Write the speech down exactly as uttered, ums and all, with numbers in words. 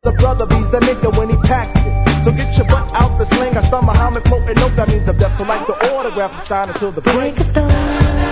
the brother bees that make it when he packs it. So get your butt out the sling. I start Muhammad quoting note that means the death. So like the autograph, sign until the break. Break of dawn.